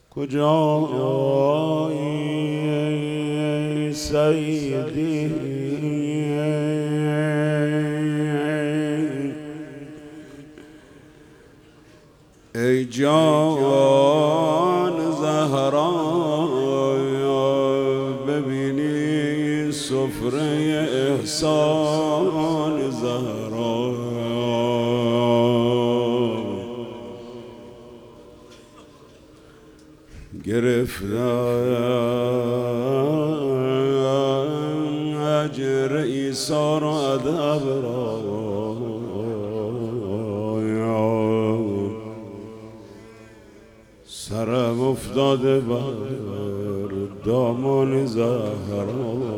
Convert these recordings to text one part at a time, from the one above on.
کجایی سیدی ای جان زهرا ببینی سفره احسان زهرا گرفتم اجر عیسی را ادب را سرم افتاده بر دامان زهرا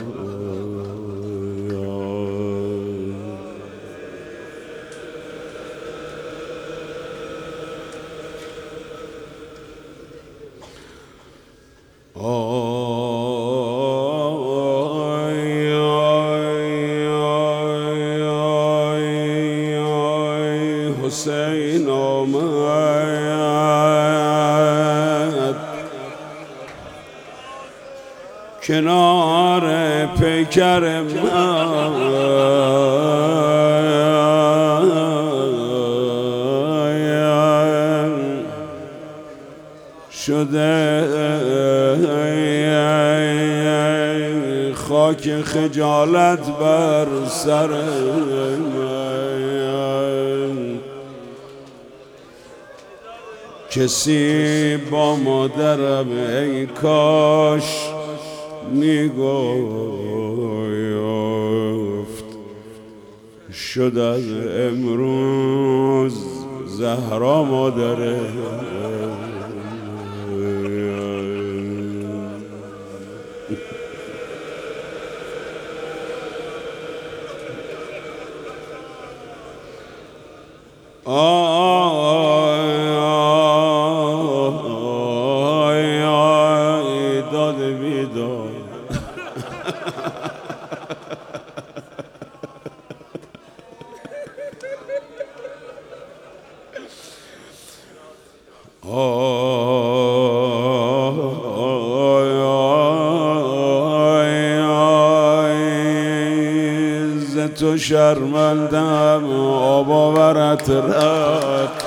حسین آمد کنار پیکر من شده خاک خجالت بر سر من کسی با مادرم ای کاش میگفت شد از امروز زهرا مادره داد بیداد ز تو شرمندم آب آورت رفت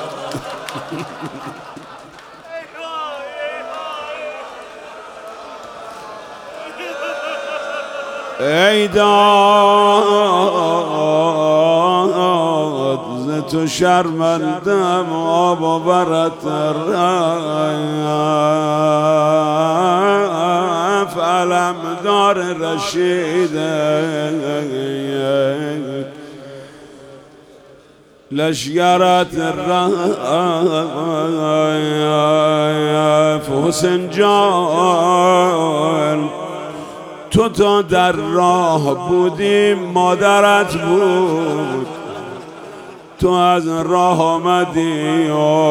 ای داد ز تو شرمندم آب آورت رفت علم دار رشید لشگرت رفت حسین جان تو تا در راه بودی مادرت بود تو از راه آمدی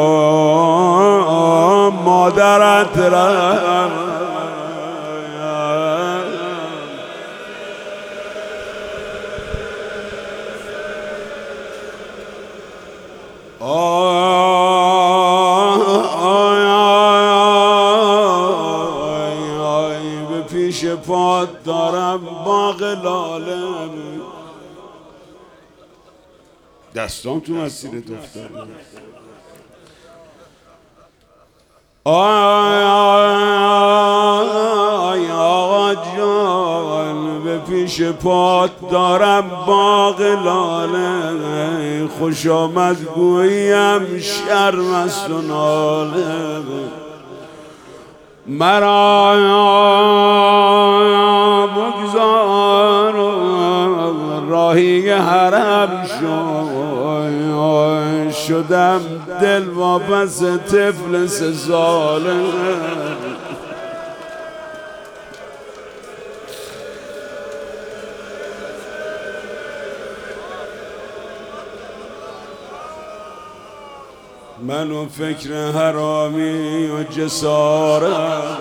مادرت رفت به پیش پات دارم باغ لاله دستام تو مسیر دفتر آقا جان به پیش پات دارم باغ لاله خوش آمد گویم شرم است و ناله مرا بگذار راهی حرم شدم دل واپس طفل 3 ساله من و فکر حرامی و جسارت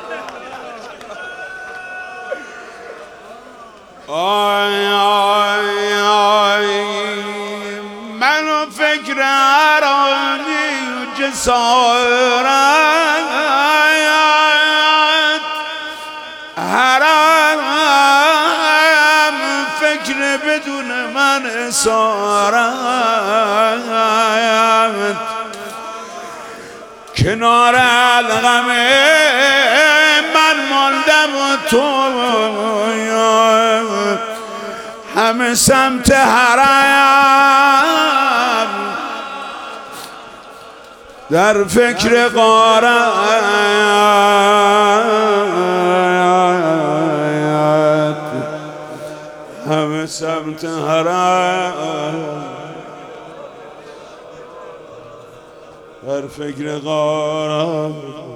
آی آی سارت حرم فکر بدون من سارت کنار الغم من ماندم و تو همه سمت حرم در فکر غارت همه سمت حرم در فکر غارت